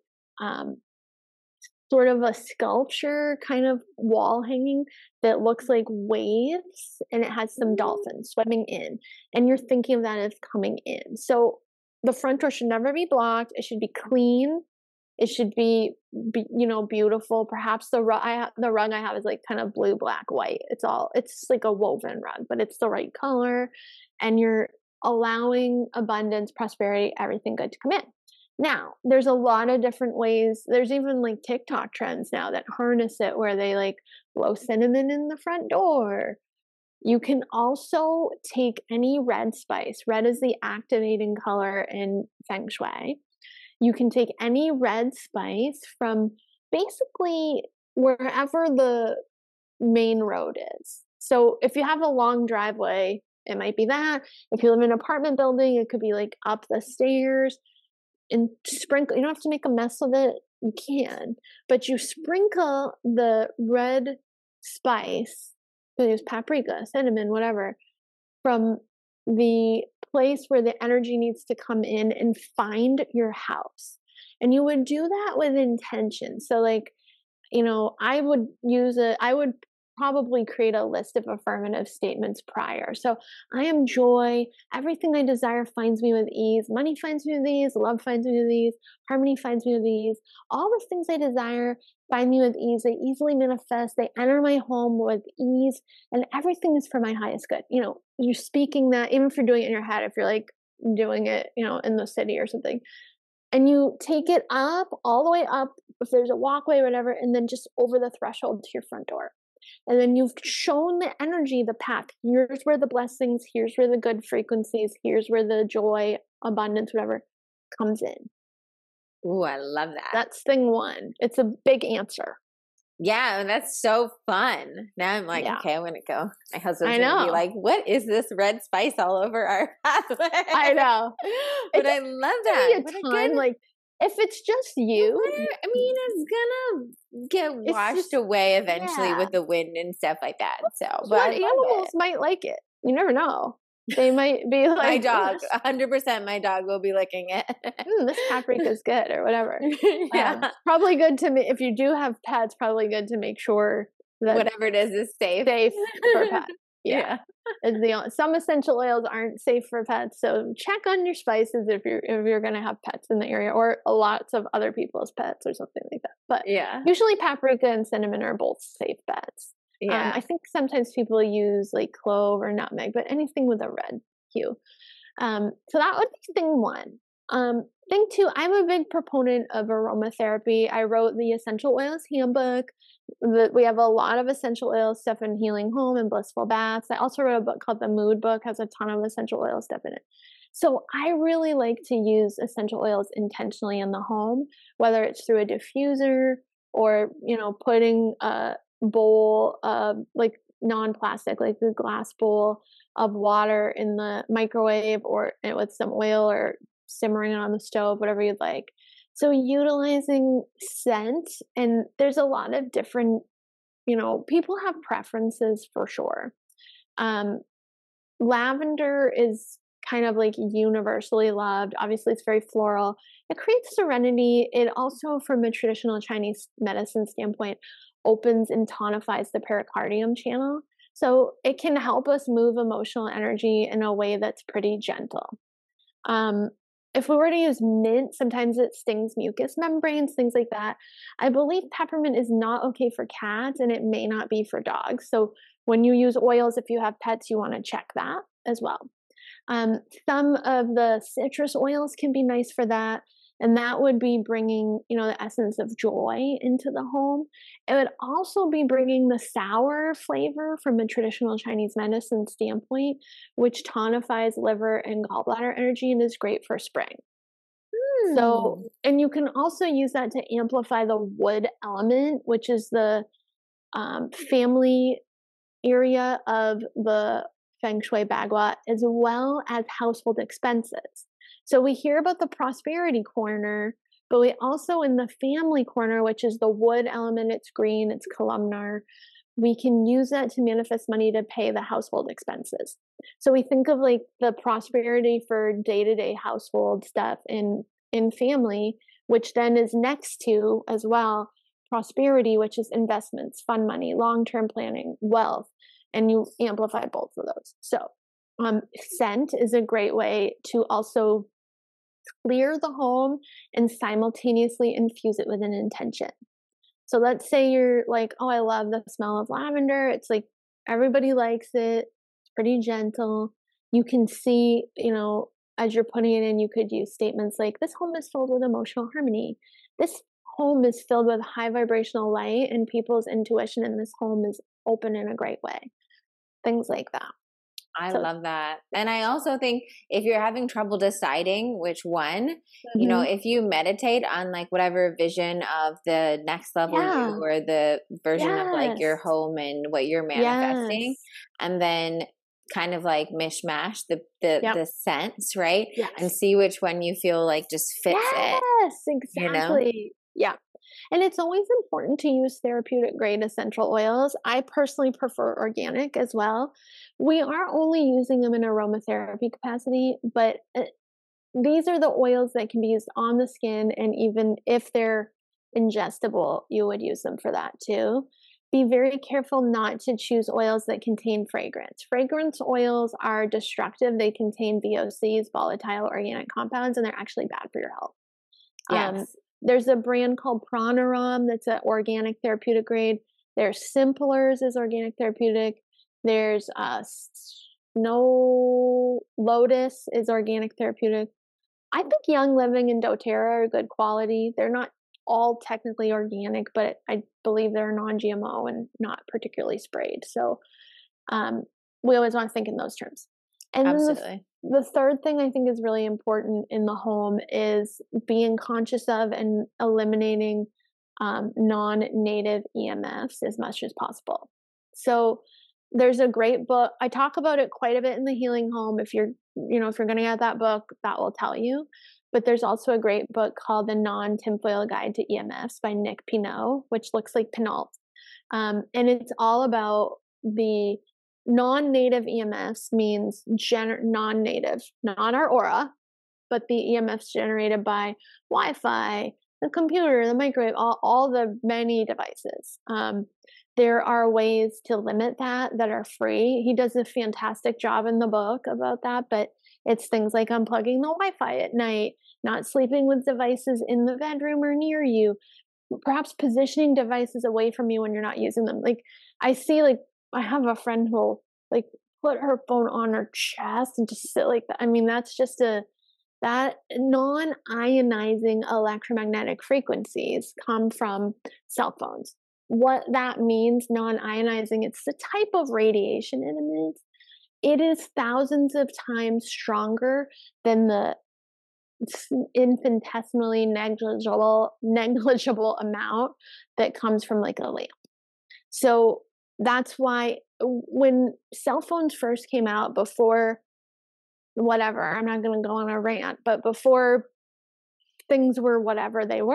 sort of a sculpture kind of wall hanging that looks like waves, and it has some dolphins swimming in, and you're thinking of that as coming in. So the front door should never be blocked. It should be clean. It should be beautiful. Perhaps the rug I have is like kind of blue, black, white. It's like a woven rug, but it's the right color, and you're allowing abundance, prosperity, everything good to come in. Now, there's a lot of different ways. There's even like TikTok trends now that harness it, where they like blow cinnamon in the front door. You can also take any red spice. Red is the activating color in feng shui. You can take any red spice from basically wherever the main road is. So if you have a long driveway, it might be that. If you live in an apartment building, it could be like up the stairs. And sprinkle, you don't have to make a mess of it. You can, but you sprinkle the red spice, use paprika, cinnamon, whatever, from the place where the energy needs to come in and find your house. And you would do that with intention. So like, I would probably create a list of affirmative statements prior. So I am joy. Everything I desire finds me with ease. Money finds me with ease. Love finds me with ease. Harmony finds me with ease. All the things I desire find me with ease. They easily manifest. They enter my home with ease, and everything is for my highest good. You're speaking that, even if you're doing it in your head, if you're like doing it, in the city or something, and you take it up all the way up, if there's a walkway or whatever, and then just over the threshold to your front door. And then you've shown the energy, the path. Here's where the blessings, here's where the good frequencies, here's where the joy, abundance, whatever comes in. Ooh, I love that. That's thing one. It's a big answer. Yeah, that's so fun. Now I'm like, okay, I'm going to go. My husband's going to be like, what is this red spice all over our pathway? I know. But I love that. What a ton, like, if it's just you, it's gonna get washed away eventually with the wind and stuff like that. So, but animals might like it. You never know. They might be like, my dog. 100%, my dog will be licking it. This paprika is good, or whatever. Yeah, probably good to if you do have pets. Probably good to make sure that whatever it is safe. Safe for pets. Yeah. Some essential oils aren't safe for pets, so check on your spices if you're going to have pets in the area, or lots of other people's pets or something like that. But usually paprika and cinnamon are both safe bets. Yeah, I think sometimes people use like clove or nutmeg, but anything with a red hue. So that would be thing one. Thing two, I'm a big proponent of aromatherapy. I wrote the Essential Oils Handbook. We have a lot of essential oil stuff in Healing Home and Blissful Baths. I also wrote a book called The Mood Book, has a ton of essential oil stuff in it. So I really like to use essential oils intentionally in the home, whether it's through a diffuser or, putting a bowl of like non-plastic, like the glass bowl of water in the microwave, or with some oil, or simmering it on the stove, whatever you'd like. So utilizing scent, and there's a lot of different, people have preferences for sure. Lavender is kind of like universally loved. Obviously, it's very floral. It creates serenity. It also, from a traditional Chinese medicine standpoint, opens and tonifies the pericardium channel. So it can help us move emotional energy in a way that's pretty gentle. If we were to use mint, sometimes it stings mucous membranes, things like that. I believe peppermint is not okay for cats, and it may not be for dogs. So when you use oils, if you have pets, you want to check that as well. Some of the citrus oils can be nice for that. And that would be bringing, the essence of joy into the home. It would also be bringing the sour flavor from a traditional Chinese medicine standpoint, which tonifies liver and gallbladder energy and is great for spring. So, and you can also use that to amplify the wood element, which is the family area of the Feng Shui Bagua, as well as household expenses. So we hear about the prosperity corner, but we also, in the family corner, which is the wood element, it's green, it's columnar, we can use that to manifest money to pay the household expenses. So we think of like the prosperity for day-to-day household stuff in family, which then is next to as well prosperity, which is investments, fund money, long-term planning, wealth, and you amplify both of those. So scent is a great way to also clear the home and simultaneously infuse it with an intention. So let's say you're like, oh, I love the smell of lavender. It's like everybody likes it. It's pretty gentle. You can see, as you're putting it in, you could use statements like, this home is filled with emotional harmony. This home is filled with high vibrational light, and people's intuition in this home is open in a great way. Things like that. I love that. And I also think if you're having trouble deciding which one, if you meditate on like whatever vision of the next level you, or the version of like your home and what you're manifesting, and then kind of like mishmash the scents, right? Yes. And see which one you feel like just fits it. Yes, exactly. Yeah. And it's always important to use therapeutic grade essential oils. I personally prefer organic as well. We are only using them in aromatherapy capacity, but these are the oils that can be used on the skin, and even if they're ingestible, you would use them for that too. Be very careful not to choose oils that contain fragrance. Fragrance oils are destructive. They contain VOCs, volatile organic compounds, and they're actually bad for your health. Yes. There's a brand called Pranaram that's an organic therapeutic grade. There's Simplers is organic therapeutic. There's Snow Lotus is organic therapeutic. I think Young Living and doTERRA are good quality. They're not all technically organic, but I believe they're non-GMO and not particularly sprayed. So we always want to think in those terms. And absolutely. The third thing I think is really important in the home is being conscious of and eliminating non-native EMFs as much as possible. So there's a great book. I talk about it quite a bit in the Healing Home. If you're going to get that book, that will tell you. But there's also a great book called The Non-Tinfoil Guide to EMFs by Nick Pineau, which looks like Pinault. And it's all about the non-native EMFs means non-native, not our aura, but the EMFs generated by Wi-Fi, the computer, the microwave, all the many devices. There are ways to limit that are free. He does a fantastic job in the book about that, but it's things like unplugging the Wi-Fi at night, not sleeping with devices in the bedroom or near you, perhaps positioning devices away from you when you're not using them. Like I see, like I have a friend who'll like put her phone on her chest and just sit like that. I mean, that's just that non-ionizing electromagnetic frequencies come from cell phones. What that means, non-ionizing, it's the type of radiation it emits. It is thousands of times stronger than the infinitesimally negligible amount that comes from like a lamp. So that's why when cell phones first came out, before whatever, I'm not going to go on a rant, but before things were whatever they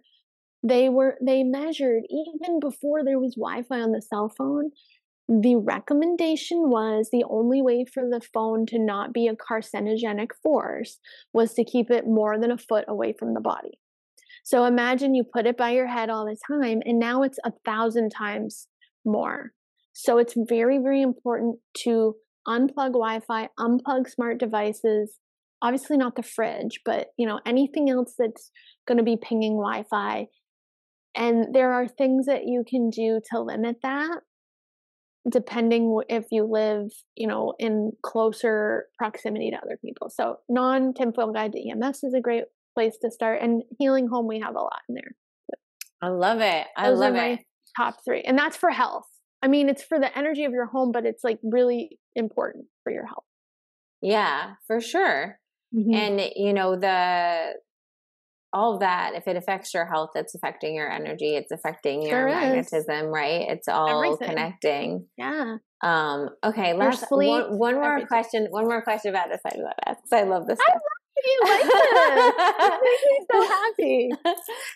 measured, even before there was Wi-Fi on the cell phone, the recommendation was the only way for the phone to not be a carcinogenic force was to keep it more than a foot away from the body. So imagine you put it by your head all the time, and now it's 1,000 times more. So it's very, very important to unplug Wi-Fi, unplug smart devices, obviously not the fridge, but anything else that's going to be pinging Wi-Fi. And there are things that you can do to limit that, depending if you live, in closer proximity to other people. So Non-Tinfoil Guide to EMFs is a great place to start. And Healing Home, we have a lot in there. I love it. Those are my top 3. And that's for health. I mean, it's for the energy of your home, but it's like really important for your health. Yeah, for sure. Mm-hmm. And all of that, if it affects your health, it's affecting your energy, it's affecting your magnetism, right? It's all connecting. Yeah. Okay, last sleep, one more question. One more question about this. I love this stuff. You like this. It makes me so happy.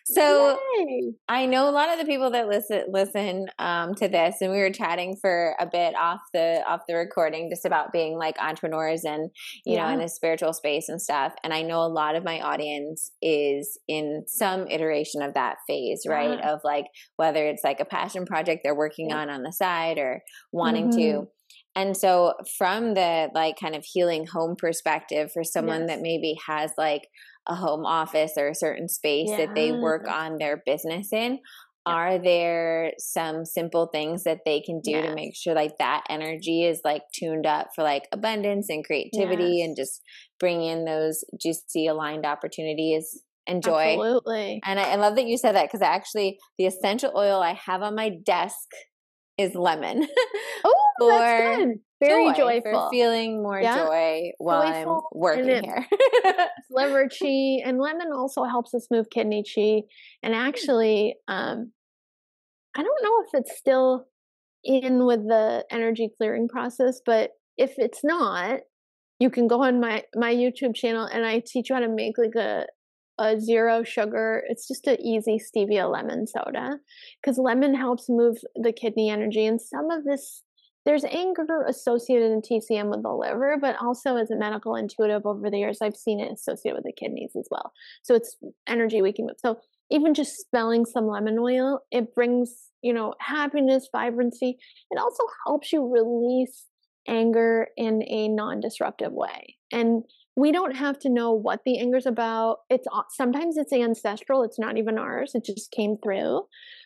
So yay. I know a lot of the people that listen to this, and we were chatting for a bit off the recording just about being like entrepreneurs and you know in a spiritual space and stuff. And I know a lot of my audience is in some iteration of that phase, right? Of like whether it's like a passion project they're working on the side or wanting to. And so from the like kind of healing home perspective for someone that maybe has like a home office or a certain space that they work on their business in, are there some simple things that they can do to make sure like that energy is like tuned up for like abundance and creativity and just bring in those juicy aligned opportunities and joy? Absolutely. And I love that you said that because actually the essential oil I have on my desk is lemon. Oh, that's good. Very joyful. For feeling more joy while I'm working here. Liver chi, and lemon also helps us move kidney chi. And actually, I don't know if it's still in with the energy clearing process, but if it's not, you can go on my YouTube channel and I teach you how to make like a zero sugar. It's just an easy stevia lemon soda because lemon helps move the kidney energy. And some of this, there's anger associated in TCM with the liver, but also as a medical intuitive over the years, I've seen it associated with the kidneys as well. So it's energy we can move. So even just smelling some lemon oil, it brings, you know, happiness, vibrancy. It also helps you release anger in a non-disruptive way. And we don't have to know what the anger's about. Sometimes it's ancestral. It's not even ours. It just came through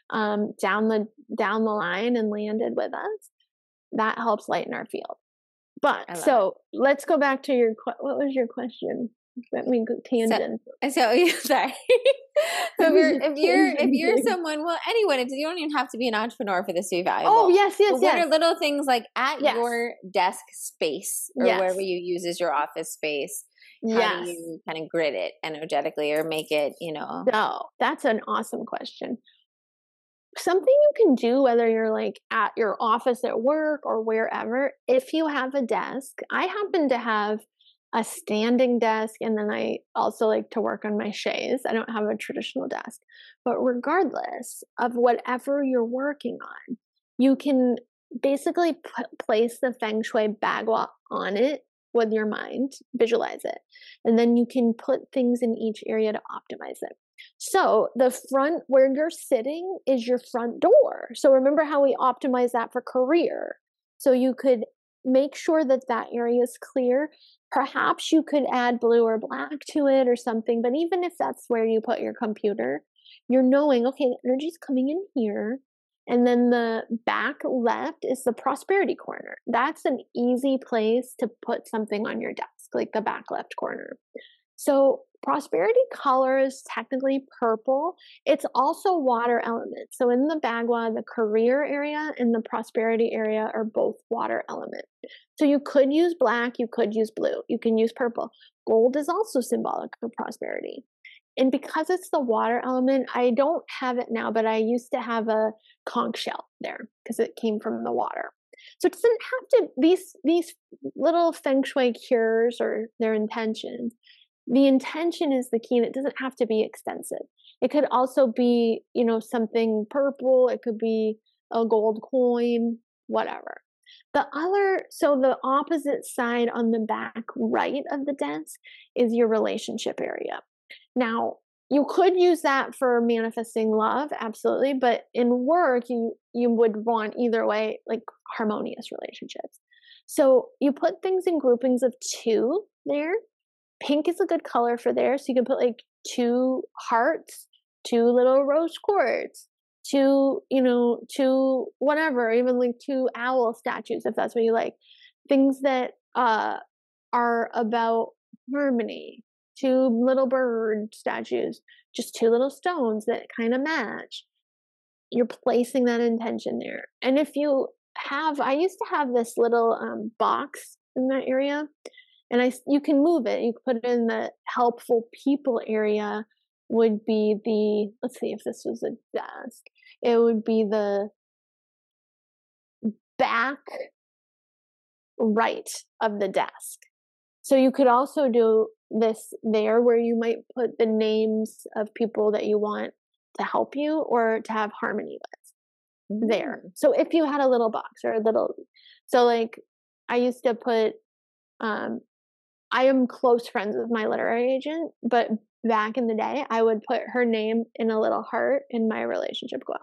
down the line and landed with us. That helps lighten our field. But so let's go back to what was your question? Let me go tangent. So sorry. So if you're someone, well, anyone, you don't even have to be an entrepreneur for this to be valuable. Oh, yes. What are little things like at your desk space or wherever you use as your office space? How do you kind of grid it energetically or make it, you know? No, that's an awesome question. Something you can do, whether you're like at your office at work or wherever, if you have a desk. I happen to have a standing desk, and then I also like to work on my chaise. I don't have a traditional desk. But regardless of whatever you're working on, you can basically place the Feng Shui bagua on it with your mind, visualize it, and then you can put things in each area to optimize it. So the front where you're sitting is your front door. So remember how we optimize that for career. So you could make sure that area is clear. Perhaps you could add blue or black to it or something, but even if that's where you put your computer, you're knowing, okay, the energy's coming in here. And then the back left is the prosperity corner. That's an easy place to put something on your desk, like the back left corner. So prosperity color is technically purple. It's also water element. So in the bagua, the career area and the prosperity area are both water element. So you could use black, you could use blue, you can use purple. Gold is also symbolic of prosperity. And because it's the water element, I don't have it now, but I used to have a conch shell there because it came from the water. So it doesn't have to, these little Feng Shui cures or their intentions, the intention is the key, and it doesn't have to be expensive. It could also be, you know, something purple. It could be a gold coin, whatever. So the opposite side on the back right of the desk is your relationship area. Now, you could use that for manifesting love, absolutely, but in work, you would want either way, like harmonious relationships. So you put things in groupings of 2 there. Pink is a good color for there, so you can put like 2 hearts, 2 little rose quartz, 2 whatever, even like 2 owl statues if that's what you like. Things that are about harmony. 2 little bird statues, just 2 little stones that kind of match. You're placing that intention there. And if you have, I used to have this little box in that area, and you can move it. You can put it in the helpful people area would be let's see if this was a desk. It would be the back right of the desk. So you could also do this there where you might put the names of people that you want to help you or to have harmony with there. So if you had a little box or a little, so like I used to put, I am close friends with my literary agent, but back in the day, I would put her name in a little heart in my relationship glove.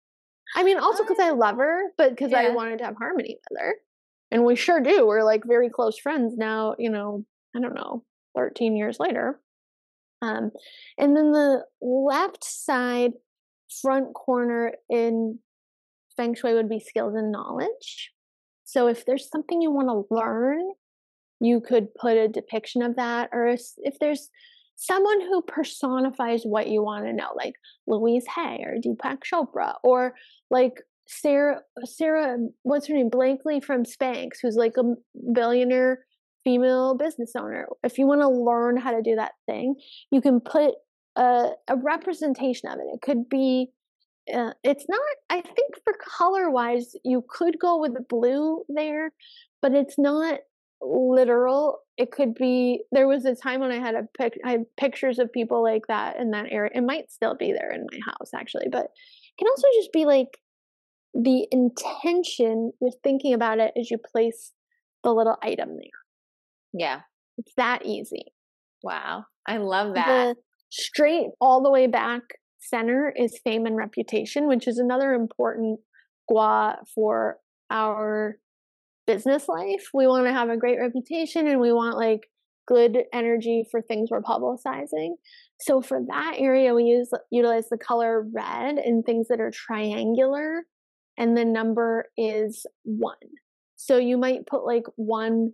I mean, also because I love her, but because I wanted to have harmony with her. And we sure do. We're like very close friends now, you know, I don't know, 13 years later. And then the left side front corner in Feng Shui would be skills and knowledge. So if there's something you want to learn, you could put a depiction of that. Or if there's someone who personifies what you want to know, like Louise Hay or Deepak Chopra, or like Sarah, what's her name? Blakely from Spanx, who's like a billionaire female business owner. If you want to learn how to do that thing, you can put a representation of it. It could be, it's not, I think for color wise, you could go with the blue there, but it's not literal. It could be, there was a time when I had pictures of people like that in that area. It might still be there in my house actually, but it can also just be like the intention you're thinking about it as you place the little item there. Yeah. It's that easy. Wow. I love that. The straight all the way back center is fame and reputation, which is another important gua for our business life. We want to have a great reputation and we want like good energy for things we're publicizing. So for that area, we utilize the color red in things that are triangular, and the number is 1. So you might put like 1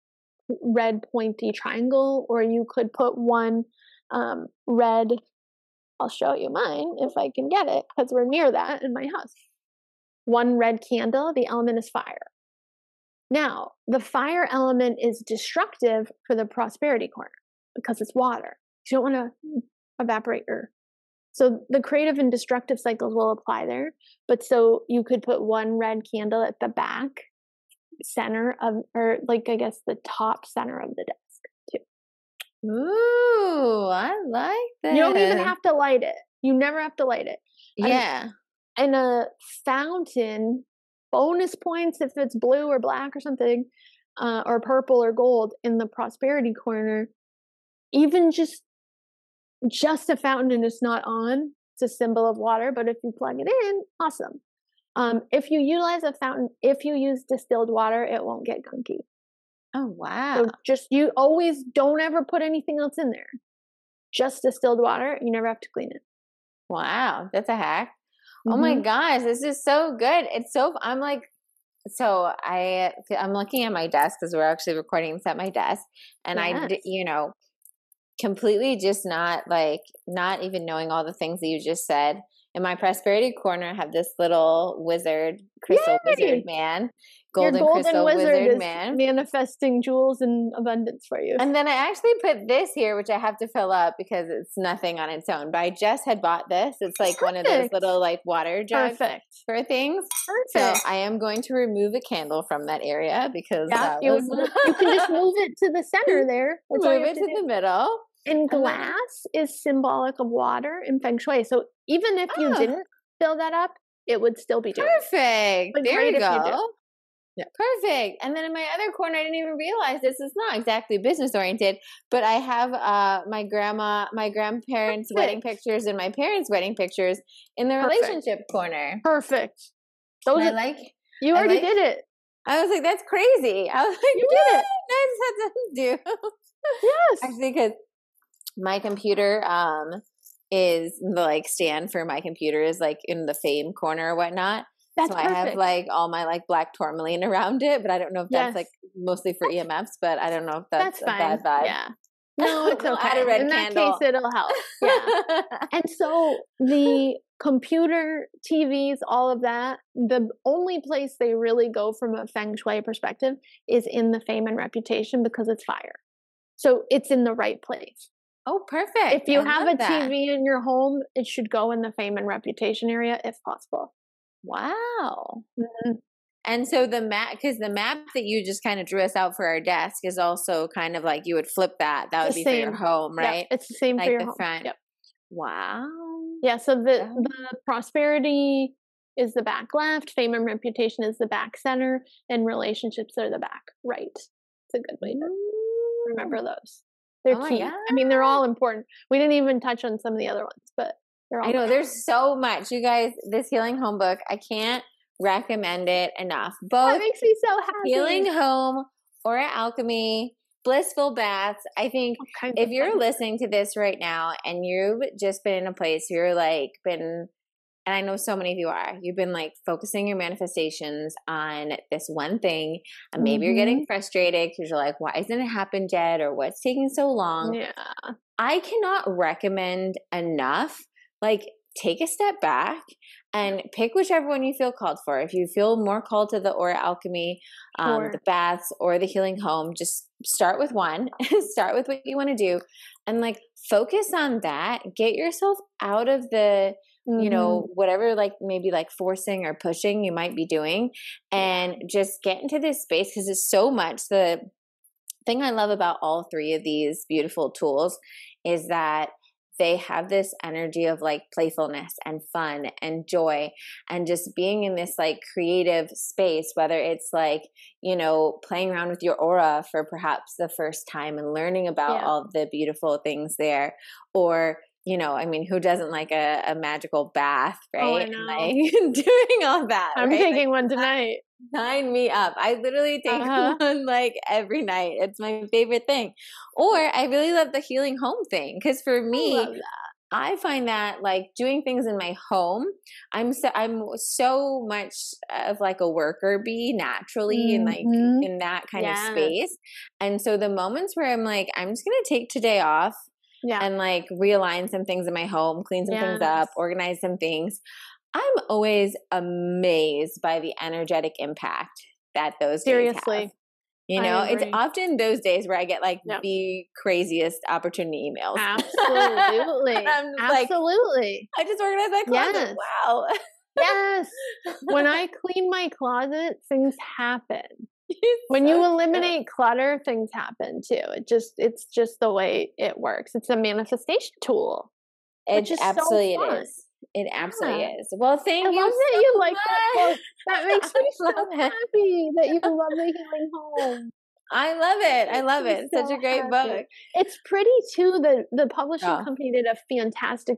red pointy triangle, or you could put 1 red, I'll show you mine if I can get it because we're near that in my house. 1 red candle, the element is fire. Now, the fire element is destructive for the prosperity corner because it's water. You don't want to evaporate your. So the creative and destructive cycles will apply there. But so you could put 1 red candle at the back center of, or like I guess the top center of the desk too. Ooh, I like that. You don't even have to light it. You never have to light it. Yeah. And a fountain, bonus points if it's blue or black or something, or purple or gold in the prosperity corner. Even just a fountain and it's not on, it's a symbol of water, but if you plug it in, awesome. If you utilize a fountain, if you use distilled water, it won't get gunky. Oh, wow. So you always don't ever put anything else in there. Just distilled water. You never have to clean it. Wow. That's a hack. Oh my gosh. This is so good. It's so, I'm looking at my desk because we're actually recording this at my desk, and yes. Completely just not even knowing all the things that you just said. In my prosperity corner, I have this little crystal wizard man, golden crystal wizard man, manifesting jewels in abundance for you. And then I actually put this here, which I have to fill up because it's nothing on its own. But I just had bought this. It's like one of those little like water jugs for things. Perfect. So I am going to remove a candle from that area because you can just move it to the center there. Move it to the middle. And glass is symbolic of water in Feng Shui. So even if you didn't fill that up, it would still be doing perfect. But there you go. Yeah. Perfect. And then in my other corner, I didn't even realize this is not exactly business oriented, but I have my grandparents' wedding pictures and my parents' wedding pictures in the relationship corner. Perfect. Those you already did it. I was like, that's crazy. I was like, you did it. I just had to do. Yes. Actually, because my computer is the like stand for my computer is like in the fame corner or whatnot. That's so I have like all my like black tourmaline around it, but I don't know if that's like mostly for EMFs, but I don't know if that's a bad vibe. Yeah. No, it's okay. Add a red in candle. that case, it'll help. Yeah. And so the computer, TVs, all of that, the only place they really go from a Feng Shui perspective is in the fame and reputation because it's fire. So it's in the right place. Oh, perfect. If you I have love a that. TV in your home, it should go in the fame and reputation area if possible. Wow. Mhm. And so the map, because the map that you just kind of drew us out for our desk is also kind of like you would flip that. That would The be for your same. home, Yep, right? it's the same Like for your the home. front. Yep. Wow. Yeah, so Oh. the prosperity is the back left, fame and reputation is the back center, and relationships are the back right. It's a good way to remember those. They're Oh my key. I mean, they're all important. We didn't even touch on some of the other ones, but they're all I know there's so much. You guys, this Healing Home book, I can't recommend it enough. That Both makes me so happy. Healing Home, Aura Alchemy, Blissful Baths. I think All kinds if of you're fun. listening to this right now and you've just been in a place you're like been, and I know so many of you are, you've been like focusing your manifestations on this one thing, and maybe you're getting frustrated because you're like, why hasn't it happened yet? Or what's taking so long? Yeah. I cannot recommend enough. Like, take a step back and pick whichever one you feel called for. If you feel more called to the Aura Alchemy, Sure. the baths, or the Healing Home, just start with one. Start with what you want to do, and like focus on that. Get yourself out of the you know, whatever, like maybe like forcing or pushing you might be doing, and just get into this space because it's so much. The thing I love about all three of these beautiful tools is that they have this energy of like playfulness and fun and joy and just being in this like creative space, whether it's like, you know, playing around with your aura for perhaps the first time and learning about all the beautiful things there, or you know, I mean, who doesn't like a magical bath, right? Oh, I And know. like doing all that. I'm right? taking like, one tonight. Sign me up. I literally take one like every night. It's my favorite thing. Or I really love the Healing Home thing because for me, I find that like doing things in my home, I'm so much of like a worker bee naturally and like in that kind of space. And so the moments where I'm like, I'm just gonna take today off. Yeah. And like realign some things in my home, clean some things up, organize some things. I'm always amazed by the energetic impact that those days have. You know, it's often those days where I get like the craziest opportunity emails. Absolutely. I'm just Absolutely. Like, I just organized my closet. Wow. Yes. When I clean my closet, things happen. When you eliminate clutter, things happen too. It's just the way it works. It's a manifestation tool. It absolutely is. It absolutely is. Well, thank you. I love that you like that book. That makes me so happy that you love the Healing Home. I love it. I love it. It's such a great book. It's pretty too. The publishing company did a fantastic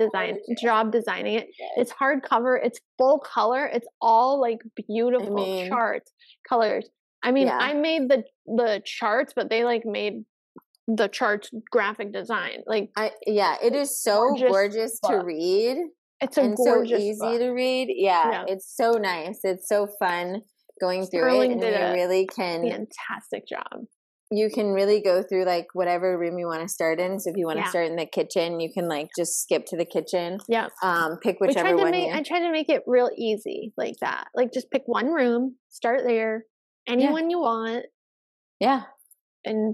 job designing it. It's hardcover. It's full color. It's all like beautiful charts, colors. I mean, I made the charts, but they like made the charts graphic design. Like, it is so gorgeous to read. It's a gorgeous so easy book. to read. Yeah, it's so nice. It's so fun going through it, and you really can fantastic job. You can really go through like whatever room you want to start in. So if you want to start in the kitchen, you can like just skip to the kitchen. Yeah. Pick whichever one. I try to make it real easy like that. Like just pick one room, start there. Anyone you want. Yeah. And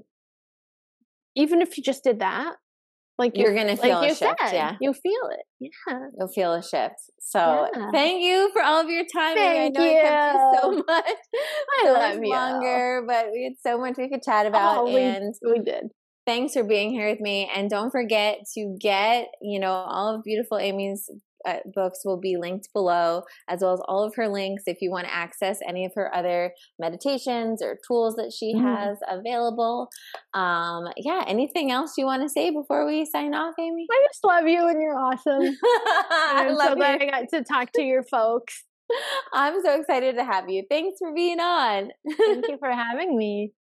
even if you just did that, like you're going to feel a shift. You'll feel it. Yeah. You'll feel a shift. So thank you for all of your time. I know you. I kept you so much. I love you. Longer, but we had so much we could chat about. We did. Thanks for being here with me. And don't forget to get, you know, all of beautiful Amy's books will be linked below, as well as all of her links if you want to access any of her other meditations or tools that she has available. Anything else you want to say before we sign off, Amy? I just love you and you're awesome. I'm so glad I got to talk to your folks. I'm so excited to have you. Thanks for being on. Thank you for having me.